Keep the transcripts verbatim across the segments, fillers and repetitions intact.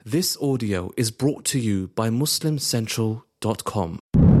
This audio is brought to you by Muslim Central dot com.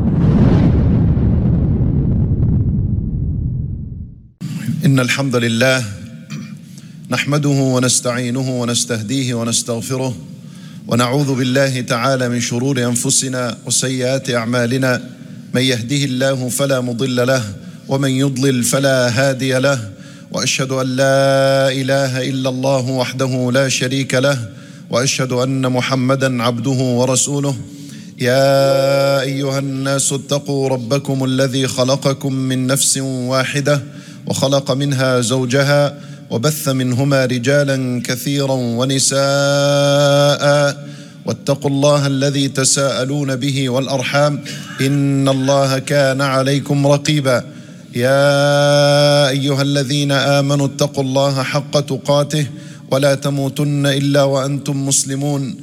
إن الحمد لله نحمده ونستعينه ونستهديه ونستغفره ونعوذ بالله تعالى من شرور أنفسنا وسيئات أعمالنا من يهده الله فلا مضل له ومن يضلل فلا هادي له وأشهد أن لا إله إلا الله وحده لا شريك له وأشهد أن محمدا عبده ورسوله يا أيها الناس اتقوا ربكم الذي خلقكم من نفس واحدة وخلق منها زوجها وبث منهما رجالا كثيرا ونساء واتقوا الله الذي تساءلون به والأرحام إن الله كان عليكم رقيبا يا أيها الذين آمنوا اتقوا الله حق تقاته ولا تموتن إلا وأنتم مسلمون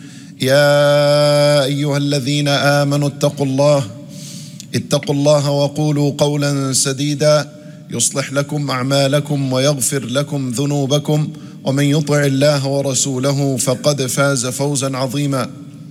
يا أيها الذين آمنوا اتقوا الله اتقوا الله وقولوا قولا سديدا يصلح لكم أعمالكم ويغفر لكم ذنوبكم ومن يطع الله ورسوله فقد فاز فوزا عظيما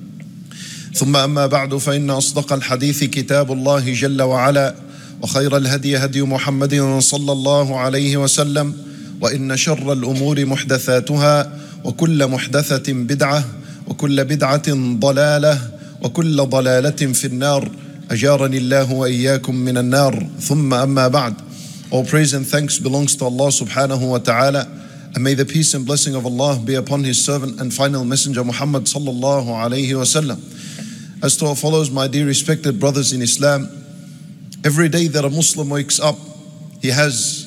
ثم أما بعد فإن أصدق الحديث كتاب الله جل وعلا وخير الهدي هدي محمد صلى الله عليه وسلم وإن شر الأمور محدثاتها وكل محدثة بدعة وكل بدعة ضلالة وكل ضلالة في النار أجارني الله وإياكم من النار ثم أما بعد. All praise and thanks belongs to Allah subhanahu wa ta'ala, and may the peace and blessing of Allah be upon His servant and final messenger Muhammad sallallahu alayhi wa sallam. As to what follows, my dear respected brothers in Islam, every day that a Muslim wakes up, he has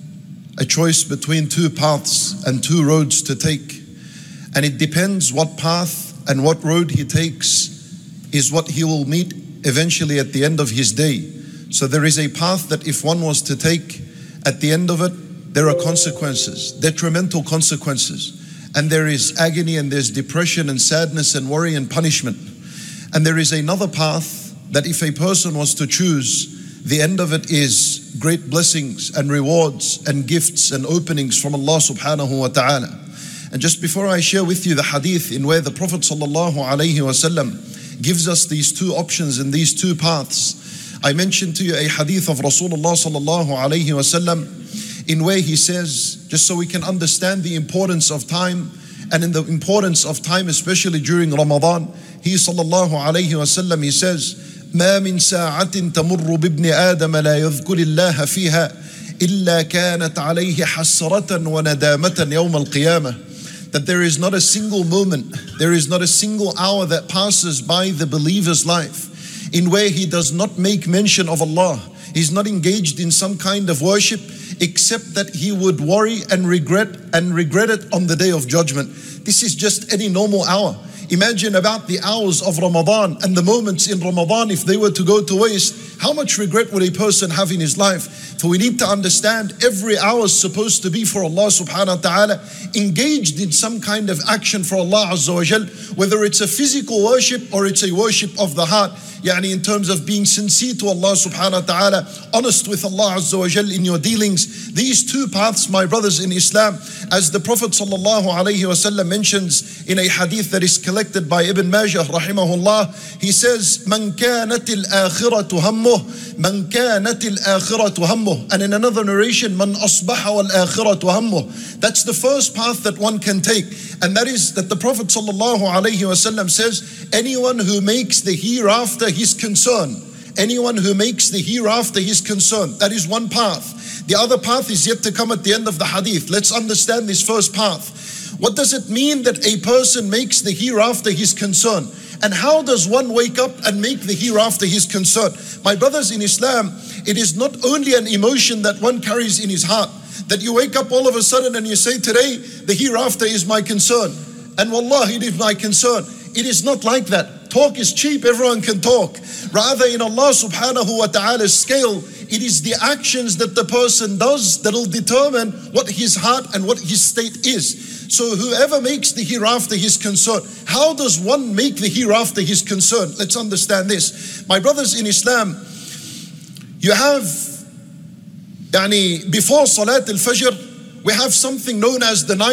a choice between two paths and two roads to take. And it depends what path and what road he takes is what he will meet eventually at the end of his day. So there is a path that if one was to take, at the end of it, there are consequences, detrimental consequences. And there is agony and there's depression and sadness and worry and punishment. And there is another path that if a person was to choose, the end of it is great blessings and rewards and gifts and openings from Allah subhanahu wa ta'ala. And just before I share with you the hadith in where the Prophet sallallahu alayhi wa sallam gives us these two options and these two paths, I mentioned to you a hadith of Rasulullah sallallahu alayhi wa sallam in where he says, just so we can understand the importance of time and in the importance of time especially during Ramadan, he sallallahu alayhi wa sallam, he says, ما من ساعة تمر بابن آدم لا يذكر الله فيها إلا كانت عليه حسرة وندامة يوم القيامة. That there is not a single moment, there is not a single hour that passes by the believer's life in where he does not make mention of Allah. He's not engaged in some kind of worship except that he would worry and regret and regret it on the day of judgment. This is just any normal hour. Imagine about the hours of Ramadan and the moments in Ramadan, if they were to go to waste, how much regret would a person have in his life? For we need to understand every hour is supposed to be for Allah subhanahu wa ta'ala, engaged in some kind of action for Allah azza wa jal, whether it's a physical worship or it's a worship of the heart. Yani in terms of being sincere to Allah subhanahu wa ta'ala, honest with Allah azza wa jal in your dealings. These two paths, my brothers in Islam, as the Prophet sallallahu alayhi wa sallam mentions in a hadith that is collected by Ibn Majah rahimahullah, he says, Man kanat al-akhiratu hammuh, man kanat al-akhiratu hammuh. And in another narration, Man asbaha wal-akhiratu hammuh. That's the first path that one can take. And that is that the Prophet sallallahu alayhi wa sallam says, anyone who makes the hereafter his concern, anyone who makes the hereafter his concern, that is one path. The other path is yet to come at the end of the hadith. Let's understand this first path. What does it mean that a person makes the hereafter his concern? And how does one wake up and make the hereafter his concern? My brothers in Islam, it is not only an emotion that one carries in his heart, that you wake up all of a sudden and you say, today the hereafter is my concern. And wallahi, it is my concern. It is not like that. Talk is cheap, everyone can talk. Rather, in Allah subhanahu wa ta'ala's scale, it is the actions that the person does that will determine what his heart and what his state is. So whoever makes the hereafter his concern, how does one make the hereafter his concern? Let's understand this. My brothers in Islam, you have, yani, before Salat al-Fajr, we have something known as the night,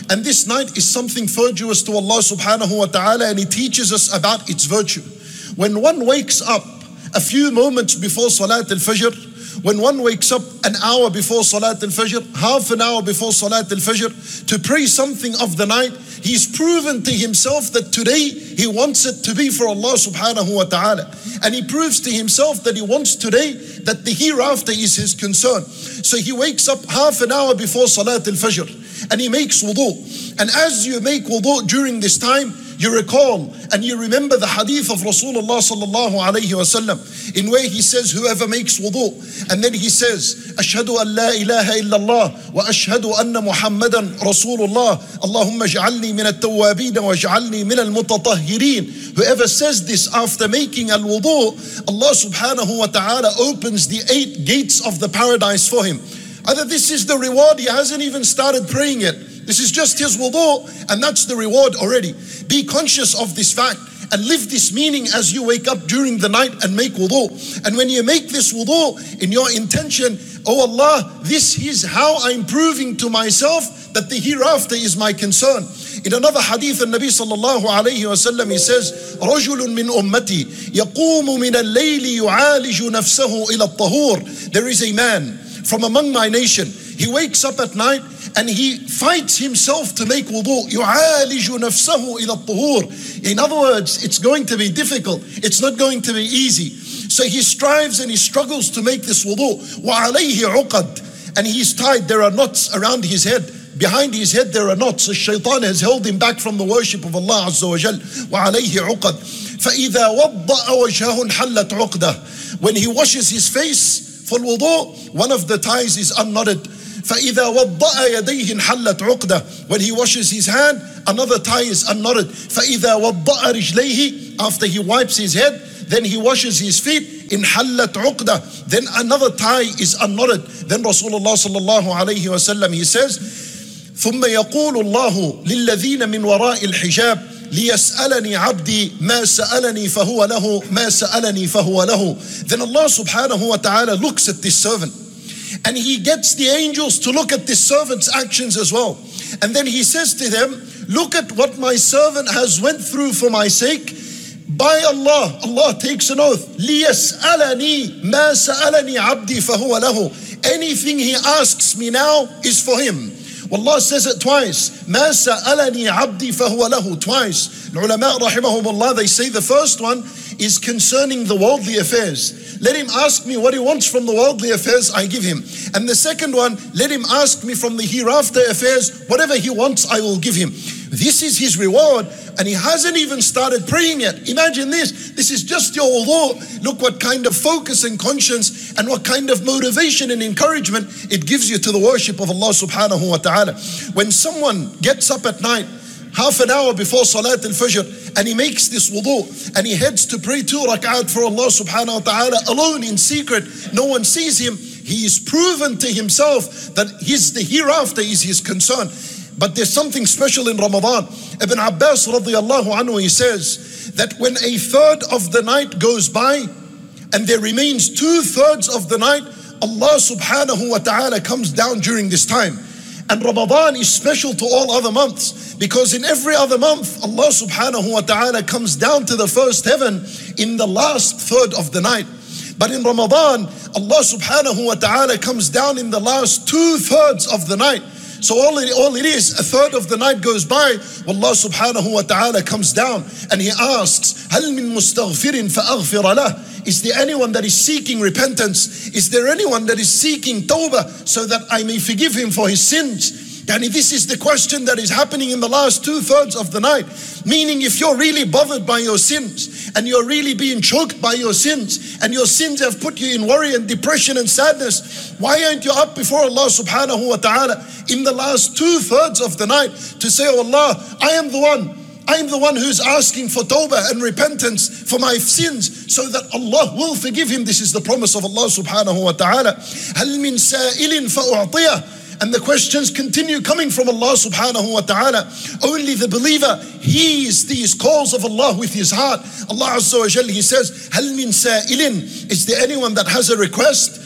And this night is something virtuous to Allah subhanahu wa ta'ala, and He teaches us about its virtue. When one wakes up a few moments before Salat al-Fajr, when one wakes up an hour before Salat al-Fajr, half an hour before Salat al-Fajr, to pray something of the night, he's proven to himself that today he wants it to be for Allah subhanahu wa ta'ala. And he proves to himself that he wants today that the hereafter is his concern. So he wakes up half an hour before Salat al-Fajr and he makes wudu. And as you make wudu during this time, you recall and you remember the hadith of Rasulullah sallallahu alayhi wa sallam, in where he says, whoever makes wudu, and then he says, Ashhadu an la ilaha illallah wa ashhadu anna Muhammadan Rasulullah, Allahumma ja'alni min at-tawwabin wa ja'alni min al-mutatahhirin. Whoever says this after making al-wudu, Allah subhanahu wa ta'ala opens the eight gates of the paradise for him. Either this is the reward, he hasn't even started praying yet. This is just his wudu, and that's the reward already. Be conscious of this fact and live this meaning as you wake up during the night and make wudu. And when you make this wudu in your intention, oh Allah, this is how I'm proving to myself that the hereafter is my concern. In another hadith, the Nabi sallallahu alayhi wa sallam, he says, رَجُلٌ مِّنْ أُمَّتِي يَقُومُ مِنَ اللَّيْلِ يُعَالِجُ نَفْسَهُ إِلَى الطَّهُورِ. There is a man from among my nation. He wakes up at night and he fights himself to make wudu. يُعَالِجُ نَفْسَهُ إِلَى الطُّهُورِ. In other words, it's going to be difficult. It's not going to be easy. So he strives and he struggles to make this wudu. وَعَلَيْهِ عُقَدْ. And he's tied. There are knots around his head. Behind his head there are knots. The shaitan has held him back from the worship of Allah Azza wa Jal. وَعَلَيْهِ عُقَدْ. فَإِذَا وَضَّأَ وَجْهَهُ انْحَلَّتْ عُقْدَهُ. When he washes his face for wudu, one of the ties is unknotted. فَإِذَا وَضَّأَ يَدَيْهِ انْحَلَّتْ عُقْدَهُ. When he washes his hand, another tie is unknotted. فَإِذَا وَضَّأَ رِجْلَيْهِ. After he wipes his head, then he washes his feet, انْحَلَّتْ عُقْدَهُ. Then another tie is unknotted. Then Rasulullah sallallahu alayhi wa sallam, he says, ثُمَّ يَقُولُ اللَّهُ لِلَّذِينَ مِنْ وَرَاءِ الْحِجَابِ لِيَسْأَلَنِي عَبْدِي مَا سَأَلَنِي فَهُوَ لَهُ مَا سَأَلَنِي فَهُوَ لَهُ. Then Allah subhanahu wa ta'ala looks at this servant, and He gets the angels to look at this servant's actions as well. And then He says to them, look at what my servant has went through for my sake. By Allah, Allah takes an oath, لِيَسْأَلَنِي مَا سَأَلَنِي عَبْدِي فَهُوَ لَهُ. Anything he asks me now is for him. Allah says it twice. مَا سَأَلَنِي عَبْدِي فَهُوَ لَهُ. Twice. The ulama rahimahumullah, they say the first one is concerning the worldly affairs. Let him ask me what he wants from the worldly affairs, I give him. And the second one, let him ask me from the hereafter affairs, whatever he wants, I will give him. This is his reward, and he hasn't even started praying yet. Imagine this. This is just your wudu. Look what kind of focus and conscience and what kind of motivation and encouragement it gives you to the worship of Allah subhanahu wa ta'ala. When someone gets up at night, half an hour before Salat al-Fajr, and he makes this wudu, and he heads to pray two rak'at for Allah subhanahu wa ta'ala, alone in secret, no one sees him, he is proven to himself that his, the hereafter is his concern. But there's something special in Ramadan. Ibn Abbas radiallahu anhu, he says that when a third of the night goes by and there remains two thirds of the night, Allah subhanahu wa ta'ala comes down during this time. And Ramadan is special to all other months, because in every other month Allah subhanahu wa ta'ala comes down to the first heaven in the last third of the night. But in Ramadan, Allah subhanahu wa ta'ala comes down in the last two thirds of the night. So all it, all it is, a third of the night goes by, Allah subhanahu wa ta'ala comes down and He asks, هَلْ مِن مُسْتَغْفِرٍ فَأَغْفِرَ لَهُ. Is there anyone that is seeking repentance? Is there anyone that is seeking tawbah so that I may forgive him for his sins? And this is the question that is happening in the last two thirds of the night. Meaning, if you're really bothered by your sins and you're really being choked by your sins and your sins have put you in worry and depression and sadness, why aren't you up before Allah subhanahu wa ta'ala in the last two thirds of the night to say, oh Allah, I am the one. I am the one who's asking for tawbah and repentance for my sins so that Allah will forgive him. This is the promise of Allah subhanahu wa ta'ala. هَلْ مِن سَائِلٍ فَأُعْطِيَهُ. And the questions continue coming from Allah subhanahu wa ta'ala. Only the believer heeds these calls of Allah with his heart. Allah Azza wa Jal, He says, هَلْ مِن سَائِلٍ. Is there anyone that has a request?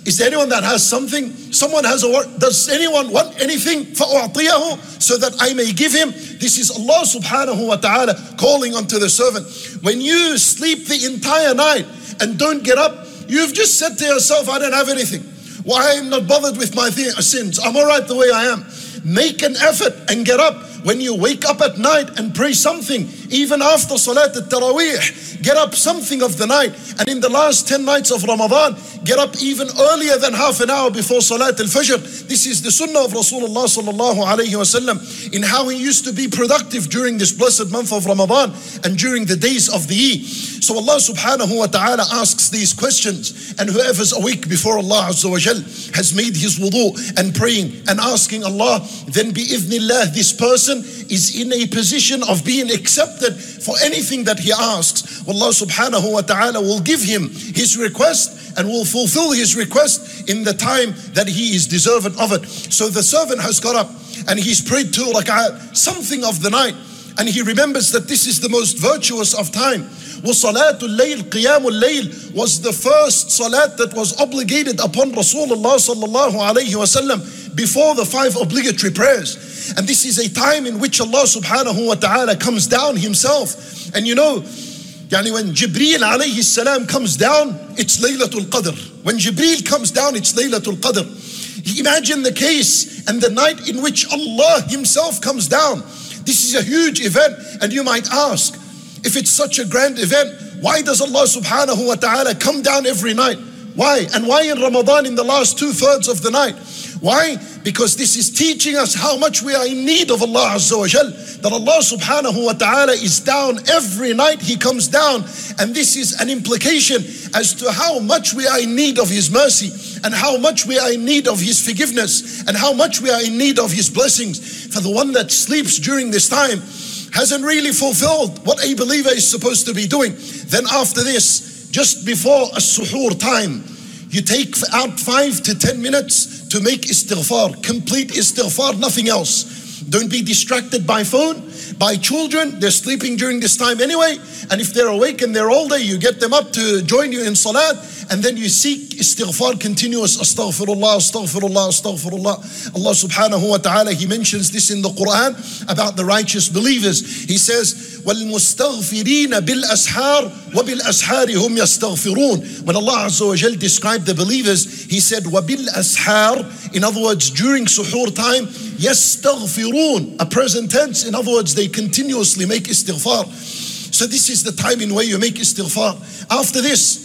Is there anyone that has something? Someone has a word. Does anyone want anything? فَأُعْطِيَهُ, so that I may give him. This is Allah subhanahu wa ta'ala calling unto the servant. When you sleep the entire night and don't get up, you've just said to yourself, I don't have anything. Why I'm not bothered with my sins? I'm all right the way I am. Make an effort and get up. When you wake up at night and pray something, even after Salat al-Taraweeh, get up something of the night. And in the last ten nights of Ramadan, get up even earlier than half an hour before Salat al-Fajr. This is the sunnah of Rasulullah sallallahu alayhi wa sallam, in how he used to be productive during this blessed month of Ramadan and during the days of the year. So Allah subhanahu wa ta'ala asks these questions, and whoever's awake before Allah Azza wa Jal has made his wudu and praying and asking Allah, then bi-idhnillah, this person is in a position of being accepted for anything that he asks. Allah subhanahu wa ta'ala will give him his request and will fulfill his request in the time that he is deserving of it. So the servant has got up and he's prayed two rak'at, something of the night, and he remembers that this is the most virtuous of time. وَصَلَاةُ اللَّيْلِ قِيَامُ اللَّيْلِ was the first salat that was obligated upon Rasulullah sallallahu alayhi wa sallam before the five obligatory prayers. And this is a time in which Allah subhanahu wa ta'ala comes down himself. And you know, yani when Jibreel alayhi salam comes down, it's Laylatul Qadr. When Jibreel comes down, it's Laylatul Qadr. Imagine the case and the night in which Allah himself comes down. This is a huge event, and you might ask, if it's such a grand event, why does Allah subhanahu wa ta'ala come down every night? Why? And why in Ramadan in the last two thirds of the night? Why? Because this is teaching us how much we are in need of Allah Azza wa Jal. That Allah subhanahu wa ta'ala is down every night, He comes down. And this is an implication as to how much we are in need of His mercy, and how much we are in need of His forgiveness, and how much we are in need of His blessings. For the one that sleeps during this time hasn't really fulfilled what a believer is supposed to be doing. Then after this, just before a suhoor time, you take out five to ten minutes to make istighfar, complete istighfar, nothing else. Don't be distracted by phone, by children. They're sleeping during this time anyway. And if they're awake and they're older, you get them up to join you in salat. And then you seek istighfar continuous. Astaghfirullah, astaghfirullah, astaghfirullah. Allah subhanahu wa ta'ala, He mentions this in the Quran about the righteous believers. He says, وَالْمُسْتَغْفِرِينَ بِالْأَسْحَارِ وَبِالْأَسْحَارِ هُمْ يَسْتَغْفِرُونَ. When Allah Azza wa Jal described the believers, He said, وَبِالْأَسْحَارِ, in other words, during suhoor time, يَسْتَغْفِرُونَ, a present tense, in other words, they continuously make istighfar. So this is the time in where you make istighfar. After this,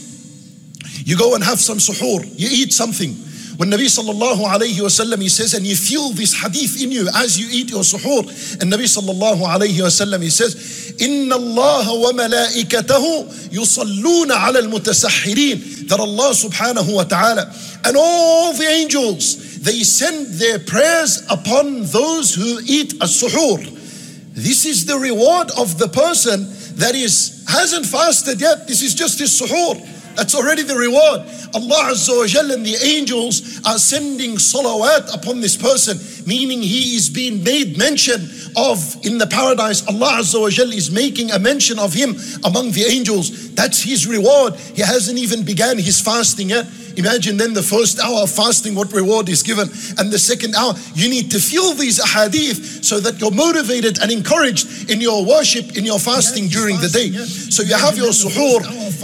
you go and have some suhoor, you eat something. When Nabi sallallahu alayhi wa sallam, he says, and you feel this hadith in you as you eat your suhoor. And Nabi sallallahu alayhi wa sallam, he says, إِنَّ اللَّهَ وَمَلَائِكَتَهُ يُصَلُّونَ عَلَى الْمُتَسَحِّرِينَ. That Allah subhanahu wa ta'ala and all the angels, they send their prayers upon those who eat a suhoor. This is the reward of the person that is hasn't fasted yet. This is just his suhoor. That's already the reward. Allah Azza wa Jalla and the angels are sending salawat upon this person, meaning he is being made mention of in the paradise. Allah Azza wa Jalla is making a mention of him among the angels. That's his reward. He hasn't even began his fasting yet. Imagine then the first hour of fasting, what reward is given. And the second hour, you need to feel these ahadith so that you're motivated and encouraged in your worship, in your fasting during the day. So you have your suhoor.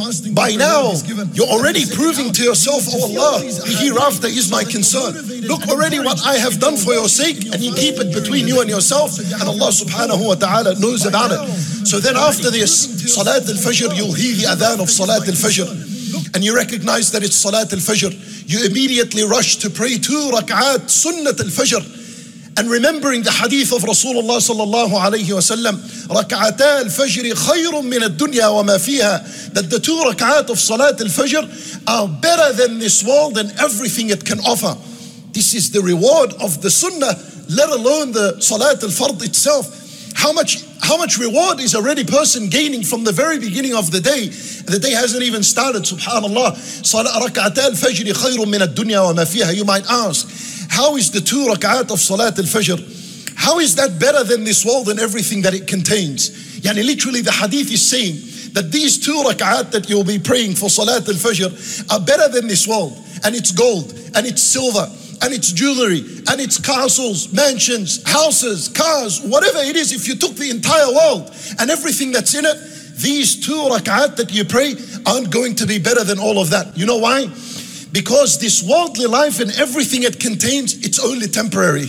By now, you're already proving to yourself, oh Allah, the hereafter is my concern. Look already what I have done for your sake, and you keep it between you and yourself, and Allah subhanahu wa ta'ala knows about it. So then after this, Salat al-Fajr, you'll hear the adhan of Salat al-Fajr. And you recognize that it's Salat al-Fajr. You immediately rush to pray two rak'at Sunnat al-Fajr. And remembering the hadith of Rasulullah sallallahu alayhi wa sallam, rak'ata al-Fajr khayrun min ad-dunya wa ma fiha, that the two rak'at of Salat al-Fajr are better than this world and everything it can offer. This is the reward of the Sunnah, let alone the Salat al-Fard itself. How much how much reward is already person gaining from the very beginning of the day? The day hasn't even started, subhanallah. Rak'at al-Fajr khayrun min ad-dunya wa ma fiha. You might ask, how is the two rak'at of Salat al-Fajr, how is that better than this world and everything that it contains? Yani literally the hadith is saying that these two rak'at that you'll be praying for Salat al-Fajr are better than this world. and it's gold, and it's silver, and it's jewelry, and it's castles, mansions, houses, cars, whatever it is, if you took the entire world and everything that's in it, these two rak'at that you pray aren't going to be better than all of that. You know why? Because this worldly life and everything it contains, it's only temporary.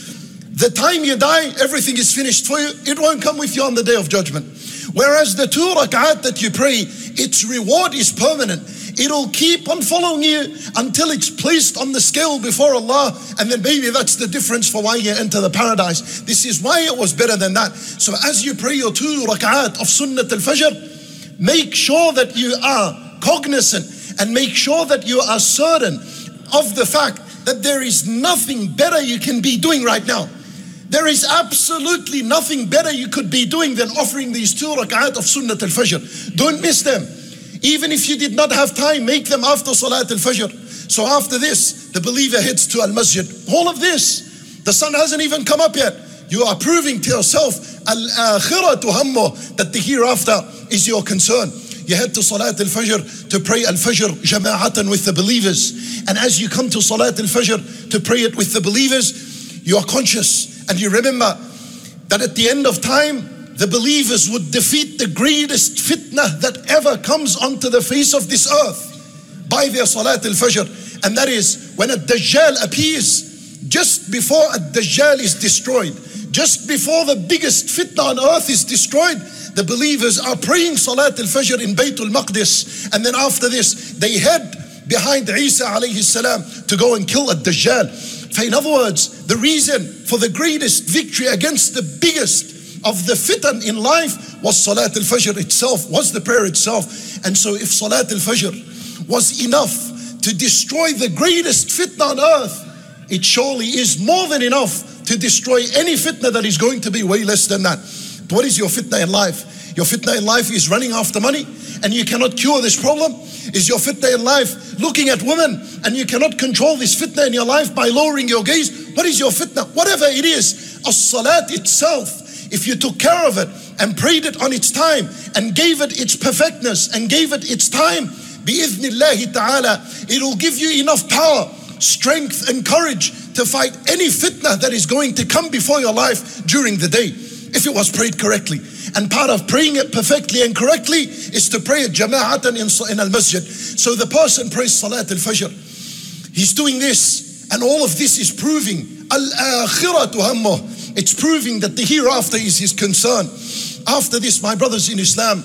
The time you die, everything is finished for you. It won't come with you on the day of judgment. Whereas the two rak'at that you pray, its reward is permanent. It'll keep on following you until it's placed on the scale before Allah, and then maybe that's the difference for why you enter the paradise. This is why it was better than that. So as you pray your two rak'at of Sunnat al-Fajr, make sure that you are cognizant and make sure that you are certain of the fact that there is nothing better you can be doing right now. There is absolutely nothing better you could be doing than offering these two rak'at of Sunnat al-Fajr. Don't miss them. Even if you did not have time, make them after Salat al-Fajr. So after this, the believer heads to al-Masjid. All of this, the sun hasn't even come up yet. You are proving to yourself, al-akhiratu hammo, that the hereafter is your concern. You head to Salat al-Fajr to pray al-Fajr jama'atan with the believers. And as you come to Salat al-Fajr to pray it with the believers, you are conscious and you remember that at the end of time, the believers would defeat the greatest fitna that ever comes onto the face of this earth by their Salat al-Fajr. And that is when a Dajjal appears, just before a Dajjal is destroyed, just before the biggest fitna on earth is destroyed, the believers are praying Salat al-Fajr in Baytul Maqdis. And then after this, they head behind Isa alayhi salam to go and kill a Dajjal. So in other words, the reason for the greatest victory against the biggest of the fitan in life was Salat al-Fajr itself, was the prayer itself. And so if Salat al-Fajr was enough to destroy the greatest fitna on earth, it surely is more than enough to destroy any fitna that is going to be way less than that. But what is your fitna in life? Your fitna in life is running after money and you cannot cure this problem? Is your fitna in life looking at women and you cannot control this fitna in your life by lowering your gaze? What is your fitna? Whatever it is, as-salat itself, if you took care of it and prayed it on its time and gave it its perfectness and gave it its time, bi-idhnillahi ta'ala, it will give you enough power, strength and courage to fight any fitna that is going to come before your life during the day, if it was prayed correctly. And part of praying it perfectly and correctly is to pray it jama'atan in, in al-Masjid. So the person prays Salat al-Fajr. He's doing this, and all of this is proving al-akhiratu hammo. It's proving that the hereafter is his concern. After this, my brothers in Islam,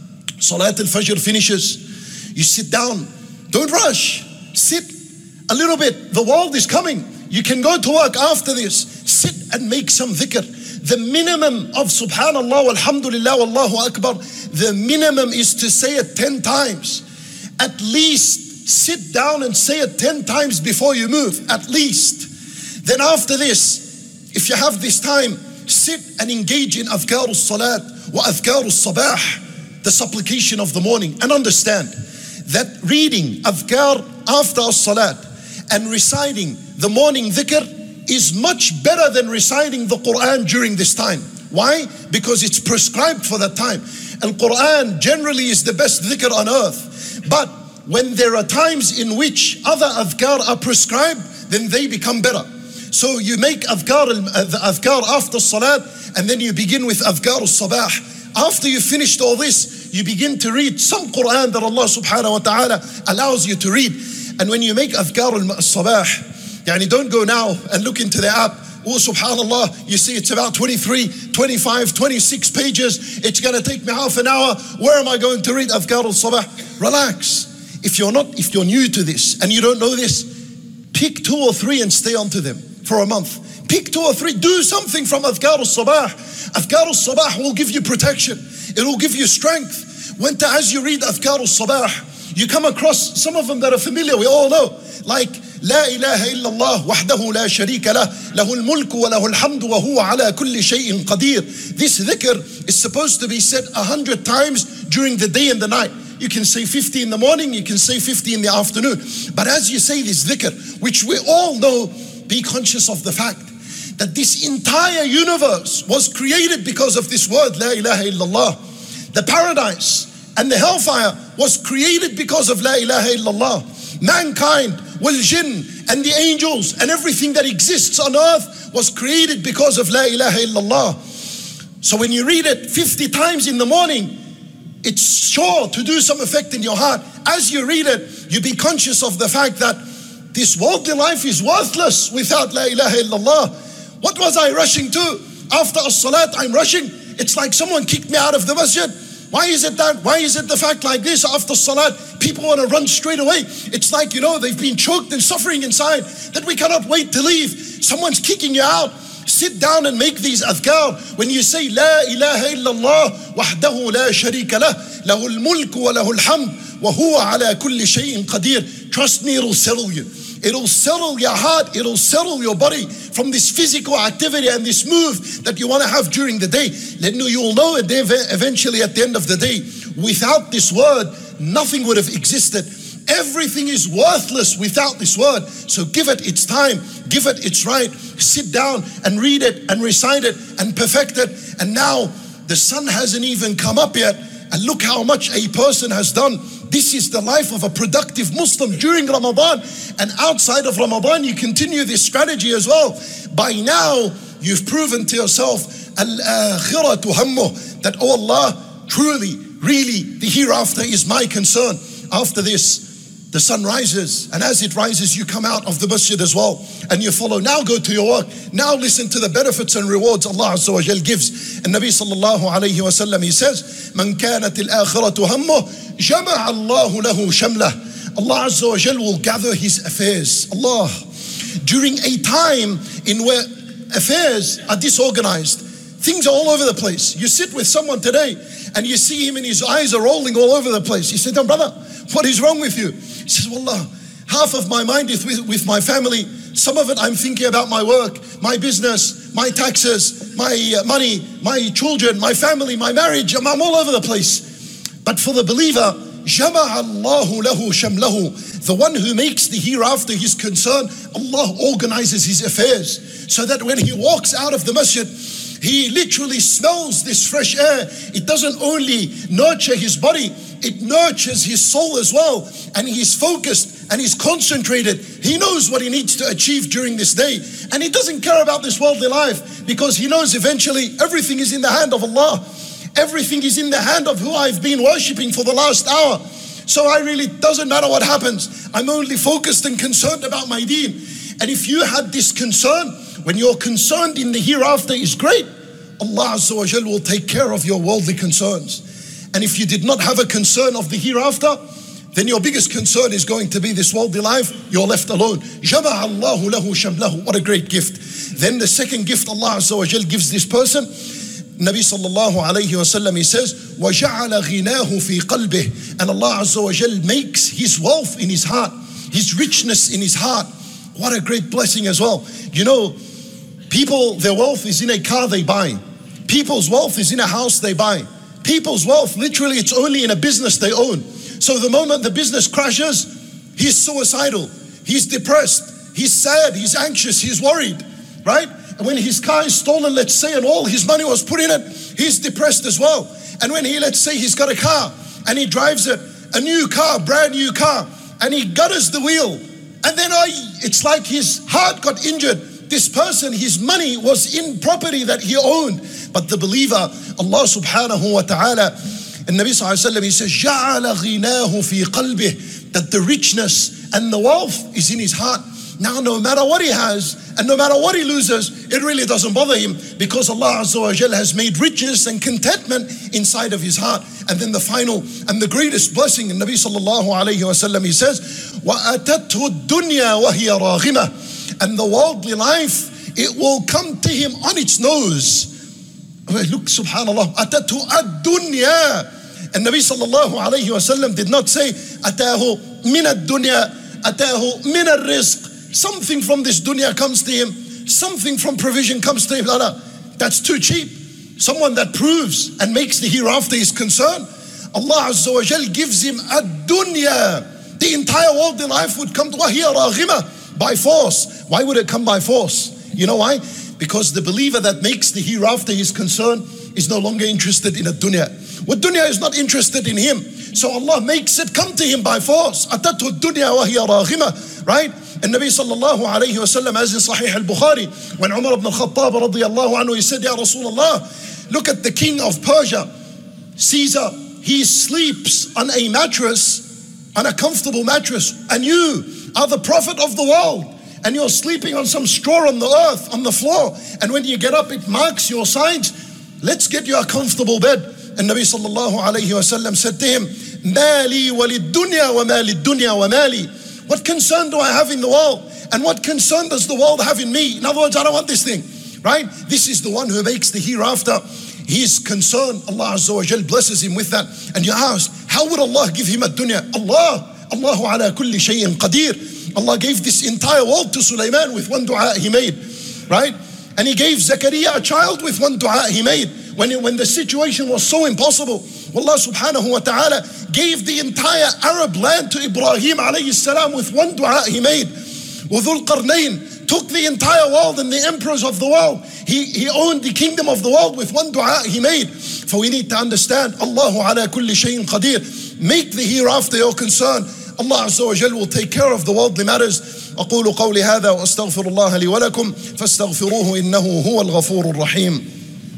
Salat al-Fajr finishes. You sit down. Don't rush. Sit a little bit. The world is coming. You can go to work after this. Sit and make some dhikr. The minimum of subhanallah, alhamdulillah, wallahu akbar, the minimum is to say it ten times. At least sit down and say it ten times before you move. At least. Then after this, if you have this time, sit and engage in adhkar al-salat wa adhkar al-sabah, the supplication of the morning. And understand that reading adhkar after al-salat and reciting the morning dhikr is much better than reciting the Quran during this time. Why? Because it's prescribed for that time. And Quran generally is the best dhikr on earth. But when there are times in which other adhkar are prescribed, then they become better. So you make adhkar, the adhkar after salat, and then you begin with adhkar al-sabah. After you finished all this, you begin to read some Quran that Allah subhanahu wa ta'ala allows you to read. And when you make adhkar al-sabah, yani don't go now and look into the app. Oh, subhanallah, you see it's about twenty-three, twenty-five, twenty-six pages. It's going to take me half an hour. Where am I going to read adhkar al-sabah? Relax. If you're not, if you're new to this and you don't know this, pick two or three and stay onto them for a month. Pick two or three, do something from adhkar al-sabah. Adhkar al-sabah will give you protection. It will give you strength. When to, as you read adhkar al-sabah, you come across some of them that are familiar, we all know, like لا إله إلا الله وحده لا شريك له له الملك وله الحمد وهو على كل شيء قدير. This dhikr is supposed to be said a hundred times during the day and the night. You can say fifty in the morning, you can say fifty in the afternoon. But as you say this dhikr, which we all know, be conscious of the fact that this entire universe was created because of this word, La ilaha illallah. The paradise and the hellfire was created because of La ilaha illallah. Mankind wal jinn, and the angels, and everything that exists on earth was created because of La ilaha illallah. So when you read it fifty times in the morning, it's sure to do some effect in your heart. As you read it, you be conscious of the fact that this worldly life is worthless without La ilaha illallah. What was I rushing to? After as-salat, I'm rushing. It's like someone kicked me out of the masjid. Why is it that? Why is it the fact like this? After salat, people want to run straight away. It's like, you know, they've been choked and suffering inside that we cannot wait to leave. Someone's kicking you out. Sit down and make these adhkar. When you say La ilaha illallah wahdahu la sharika lah, lahul mulk wa lahul hamd wa huwa ala kulli shay'in qadir. Trust me, it'll settle you. It'll settle your heart, it'll settle your body from this physical activity and this move that you want to have during the day. Then you will know it eventually at the end of the day. Without this word, nothing would have existed. Everything is worthless without this word. So give it its time, give it its right. Sit down and read it and recite it and perfect it. And now the sun hasn't even come up yet. And look how much a person has done. This is the life of a productive Muslim during Ramadan. And outside of Ramadan, you continue this strategy as well. By now, you've proven to yourself, Al-akhiratu hammuh, that, oh Allah, truly, really, the hereafter is my concern. After this, the sun rises, and as it rises, you come out of the masjid as well, and you follow. Now go to your work. Now listen to the benefits and rewards Allah Azza wa Jal gives. And Nabi sallallahu alayhi wa sallam, he says, Man kanat al-akhiratu hammuh, jama'a Allahu lahu shamlah. Allah Azza wa Jal will gather his affairs. Allah. During a time in where affairs are disorganized, things are all over the place. You sit with someone today, and you see him and his eyes are rolling all over the place. You say, "Oh, brother, what is wrong with you?" He says, "Wallah, half of my mind is with, with my family. Some of it I'm thinking about my work, my business, my taxes, my uh, money, my children, my family, my marriage. I'm, I'm all over the place." But for the believer, Jama'a Allahu lahu shamlahu, the one who makes the hereafter his concern, Allah organizes his affairs so that when he walks out of the masjid, he literally smells this fresh air. It doesn't only nurture his body, it nurtures his soul as well. And he's focused and he's concentrated. He knows what he needs to achieve during this day. And he doesn't care about this worldly life because he knows eventually everything is in the hand of Allah. Everything is in the hand of who I've been worshipping for the last hour. So I really, doesn't matter what happens. I'm only focused and concerned about my deen. And if you had this concern, when you're concerned in the hereafter is great, Allah Azza wa Jal will take care of your worldly concerns. And if you did not have a concern of the hereafter, then your biggest concern is going to be this worldly life. You're left alone. Jama'a Allahu lahu shamlahu. What a great gift. Then the second gift Allah Azza wa Jal gives this person, Nabi sallallahu alayhi wa sallam, he says, وَجَعَلَ غِنَاهُ فِي قَلْبِهِ. And Allah Azza wa Jal makes his wealth in his heart, his richness in his heart. What a great blessing as well. You know, people, their wealth is in a car they buy. People's wealth is in a house they buy. People's wealth, literally, it's only in a business they own. So the moment the business crashes, he's suicidal, he's depressed, he's sad, he's anxious, he's worried, right? And when his car is stolen, let's say, and all his money was put in it, he's depressed as well. And when he, let's say, he's got a car and he drives it, a new car, brand new car, and he gutters the wheel, and then I, it's like his heart got injured. This person, his money was in property that he owned. But the believer, Allah subhanahu wa ta'ala, and Nabi sallallahu alayhi wa sallam, he says, جَعَلَ غِنَاهُ فِي قَلْبِهِ, that the richness and the wealth is in his heart. Now no matter what he has, and no matter what he loses, it really doesn't bother him, because Allah Azza wa Jal has made richness and contentment inside of his heart. And then the final and the greatest blessing, in Nabi sallallahu alayhi wa sallam, he says, وَأَتَتْهُ الدُّنْيَا وَهِيَ رَاغِمَةٌ. And the worldly life, it will come to him on its nose. Look, subhanallah, أَتَتْهُ الدُّنْيا. And Nabi sallallahu alayhi wa sallam did not say, أَتَاهُ مِنَ الدُّنْيا, أَتَاهُ مِنَ الرِّزْقِ. Something from this dunya comes to him, something from provision comes to him. No, no, that's too cheap. Someone that proves and makes the hereafter his concern, Allah Azza wa Jal gives him a dunya. The entire worldly life would come to وَهِيَ رَاغِمَةٌ, by force. Why would it come by force? You know why? Because the believer that makes the hereafter his concern is no longer interested in a dunya. What dunya is not interested in him. So Allah makes it come to him by force. أَتَتْهُ الدُّنْيَا وَهِيَ رَاغِمَةٌ. right? And Nabi sallallahu alayhi wasallam, as in Sahih al-Bukhari, when Umar ibn al-Khattab radiyallahu anhu, he said, Ya Rasulullah, look at the king of Persia, Caesar, he sleeps on a mattress, on a comfortable mattress, and you are the prophet of the world, and you're sleeping on some straw on the earth, on the floor, and when you get up it marks your sides. Let's get you a comfortable bed. And Nabi sallallahu alayhi wasallam said to him, Mali walid dunya wa mali dunya wa mali. What concern do I have in the world? And what concern does the world have in me? In other words, I don't want this thing, right? This is the one who makes the hereafter his concern. Allah Azza wa Jal blesses him with that. And you ask, how would Allah give him a dunya? Allah, Allahu ala kulli shay'in qadir. Allah gave this entire world to Sulaiman with one dua he made, right? And he gave Zakaria a child with one dua he made. When, it, when the situation was so impossible, Allah subhanahu wa ta'ala gave the entire Arab land to Ibrahim alayhi salam with one dua he made. Dhul Qarnayn took the entire world and the emperors of the world. He, he owned the kingdom of the world with one dua he made. For we need to understand, Allahu ala kulli shayin qadir. Make the hereafter your concern. Allah Azza wa Jal will take care of the worldly matters. أقول قولي هذا وأستغفر الله لي ولكم فاستغفروه إنه هو الغفور الرحيم.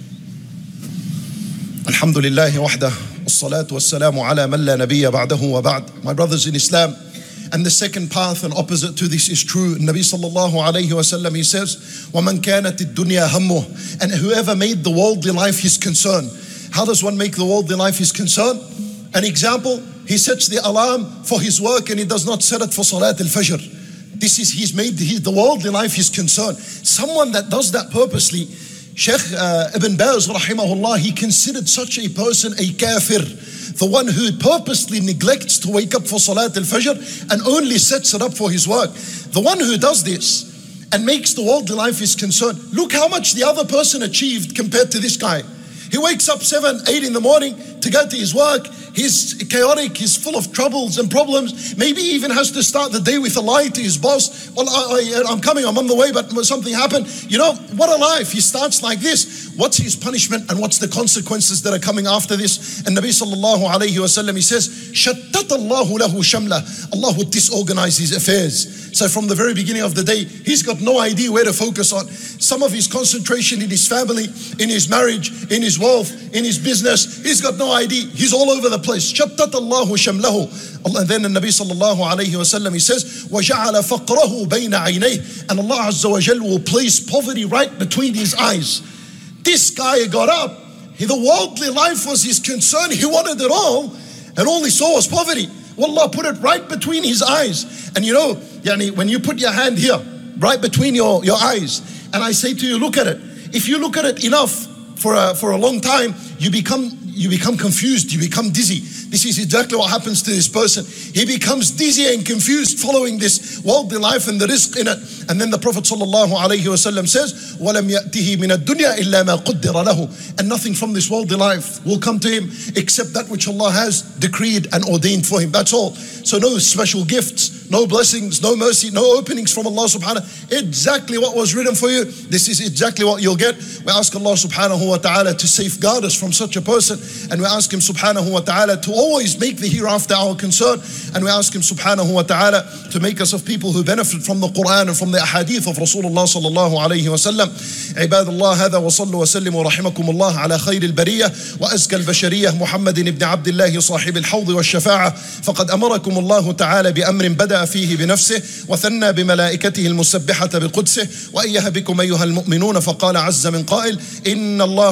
الحمد لله وحده والصلاة والسلام على من لا نبي بعده وبعد. My brothers in Islam, and the second path and opposite to this is true. Nabi sallallahu alayhi wa sallam, he says, وَمَنْ كَانَتِ الدُّنْيَا هَمُّهُ. And whoever made the worldly life his concern. How does one make the worldly life his concern? An example, he sets the alarm for his work and he does not set it for Salat al-Fajr. This is, he's made the, the worldly life his concern. Someone that does that purposely, Sheikh uh, Ibn Baz rahimahullah, he considered such a person a kafir. The one who purposely neglects to wake up for Salat al-Fajr and only sets it up for his work. The one who does this and makes the worldly life his concern, look how much the other person achieved compared to this guy. He wakes up seven, eight in the morning to go to his work. He's chaotic, he's full of troubles and problems. Maybe he even has to start the day with a lie to his boss. Well, I, I, I'm coming, I'm on the way, but something happened. You know, what a life. He starts like this. What's his punishment and what's the consequences that are coming after this? And Nabi sallallahu alayhi wa sallam, he says, Shattat Allahu lahu shamla. Allah would disorganize his affairs. So from the very beginning of the day, he's got no idea where to focus on. Some of his concentration in his family, in his marriage, in his wealth, in his business, he's got no idea. He's all over the place. Shattat Allahu shamlahu. Allah, then the Nabi sallallahu alayhi wa sallam, he says, وَجَعَلَ فَقْرَهُ بَيْنَ عَيْنَيْهِ. And Allah Azza wa Jal will place poverty right between his eyes. This guy got up. He, the worldly life was his concern. He wanted it all. And all he saw was poverty. Wallah put it right between his eyes. And you know, yani, when you put your hand here, right between your, your eyes, and I say to you, look at it. If you look at it enough for a, for a long time, you become you become confused, you become dizzy. This is exactly what happens to this person. He becomes dizzy and confused following this worldly life and the rizq in it. And then the Prophet sallallahu alayhi wa sallam says, وَلَمْ يَأْتِهِ مِنَ الدُّنْيَا إِلَّا مَا قُدِّرَ لَهُ. And nothing from this worldly life will come to him except that which Allah has decreed and ordained for him. That's all. So no special gifts, no blessings, no mercy, no openings from Allah subhanahu. Exactly what was written for you, this is exactly what you'll get. We ask Allah subhanahu wa ta'ala to safeguard us from such a person. And we ask him subhanahu wa ta'ala to always make the hereafter our concern. And we ask him subhanahu wa ta'ala to make us of people who benefit from the Quran and from the ahadith of Rasulullah sallallahu alayhi wa sallam. عباد الله هذا وصلوا وسلموا رحمكم الله على خير البرية وأزكى البشرية محمد بن عبد الله صاحب الحوض والشفاعة. فقد أمركم الله تعالى بأمر بدأ فيه بنفسه وثنى بملائكته المسبحة بقدسه وأيها بكم أيها المؤمنون فقال عز من قائل إن الله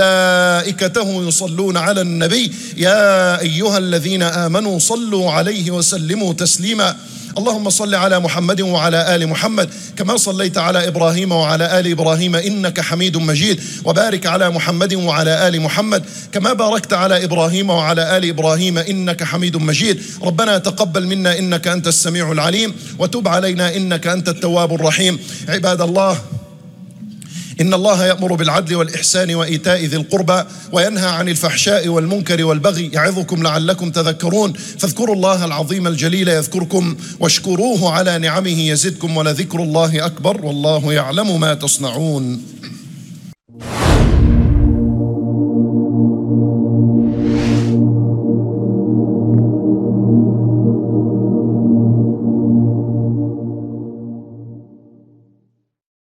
وملائكته يصلون على النبي يا أيها الذين آمنوا صلوا عليه وسلموا تسليما. اللهم صل على محمد وعلى آل محمد كما صليت على إبراهيم وعلى آل إبراهيم إنك حميد مجيد وبارك على محمد وعلى آل محمد كما باركت على إبراهيم وعلى آل إبراهيم إنك حميد مجيد. ربنا تقبل منا إنك أنت السميع العليم وتب علينا إنك أنت التواب الرحيم. عباد الله إن الله يأمر بالعدل والإحسان وإيتاء ذي القربى وينهى عن الفحشاء والمنكر والبغي يعظكم لعلكم تذكرون. فاذكروا الله العظيم الجليل يذكركم واشكروه على نعمه يزدكم ولذكر الله أكبر والله يعلم ما تصنعون.